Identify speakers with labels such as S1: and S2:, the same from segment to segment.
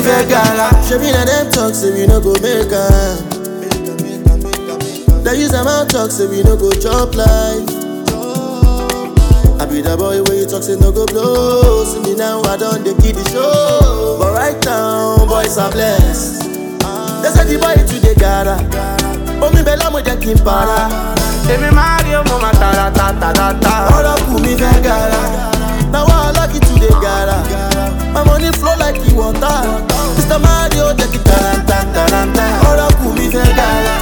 S1: fẹ́ gara. Shebi na dem talk say we no go make am. They use them out talk say we no go chop life. I be the boy where you talk say no go blow. See me now I done the kid the show. But right now boys are blessed. They say the boy today gara. Omi bella mo jẹ́ kí n para.
S2: Èmi Mario mo ma tara ta ta ta ta.
S1: Ọ̀rọ̀ kù mi fẹ́ gara. Now I lucky today gara. My money flow like the water. Mr. Mario jẹ́ kí taranta taranta. Ọ̀rọ̀ kù mi fẹ́ gara.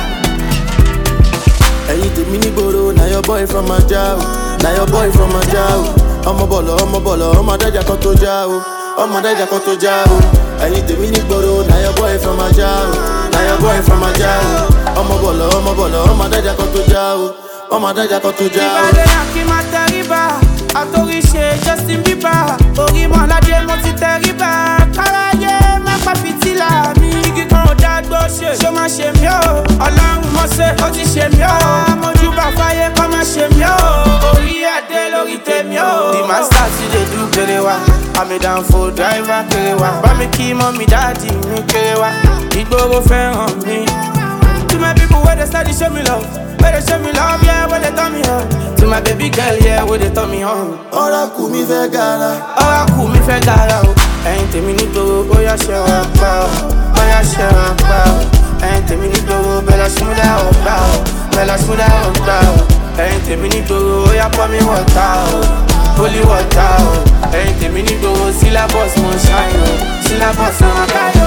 S1: Ẹ̀yin tèmi nígboro, na your boy from Ajah o. Na your boy from Ajah o. Ọmọ bọ̀lọ̀, ọmọ adájà kan tó já o. Ọmọ adájà kan tó já o. Ẹ̀yin tèmi nígboro, na your boy from Ajah o. Na your boy from Ajah o. Ọmọ bọ̀lọ̀, ọmọ adájà kan tó já o. Ọmọ adájà kan tó já o.
S2: Ìbàdàn yàn kí máa tẹríba, àtòrí ṣe Justin Bieber. Orí mọ́ládé mo ti tẹríba, káráyé má pa fìtílà mi. Igi kan ò dágbó ṣe, ṣó máa ṣe mí o. Ọlọ́run mo ṣe, ó ti ṣe mí o. Mojúbà fáyé kọ́ máa ṣe mí o. Orí adé lórí tèmi o. The master ti dey do kéré wa, àmì dànfò driver kéré wa. Bá mi kí mọ́mí dáàdì mi kéré wa, ìgboro fẹ́ràn mi. To my people where they steady show me love, where they show me love, yeah, where they turn me on. To my baby girl, yeah, where they turn me on.
S1: Ọ̀rọ̀ kù mi fẹ́ gara.
S2: Ọ̀rọ̀ kù mi fẹ́ gara o. Ẹ̀yin tèmi nígboro, ó yá ṣe wá pa o. Ó yá ṣe wá pa o. Ẹ̀yin tèmi nígboro, bẹ́lá ṣúdá ọ̀gbà o. Bẹ́lá ṣúdá ọ̀gbà o. Ẹ̀yin tèmi nígboro, ó yá pọ́ mi wọ̀ta o. Holy water o. Ẹ̀yin tèmi nígboro, syllabus mo ṣáyò. Syllabus mo ká